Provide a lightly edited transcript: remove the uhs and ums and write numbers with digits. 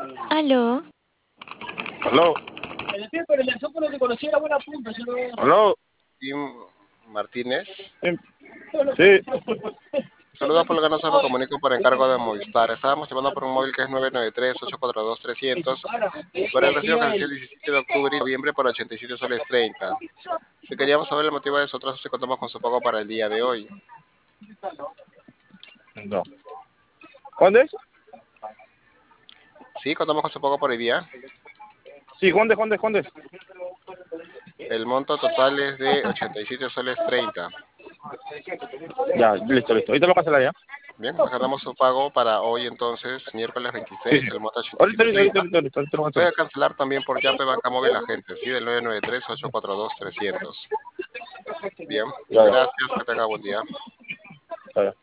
Aló, Aló, aló. Tim Martínez. Sí, Saludos por lo que no se me comunico por encargo de Movistar. Estábamos llamando por un móvil que es 993-842-300 para el recibo que se el 17 de octubre y noviembre por 87 soles 30. Si queríamos saber el motivo de su atraso, si contamos con su pago para el día de hoy. no. ¿Cuándo es? Sí, contamos con su pago por el día. Sí, ¿cuándo es? El monto total es de 87 soles 30. Ya, listo. Ahorita lo cancelaré ya. Bien, agendamos su pago para hoy entonces, miércoles Sí, 26, sí. el monto Ahorita, 87.30. lo cancelo. Puede cancelar también por Yape Banca Móvil Agente, sí, del 993-842-300. Bien, Ya, gracias, que tenga buen día. ya.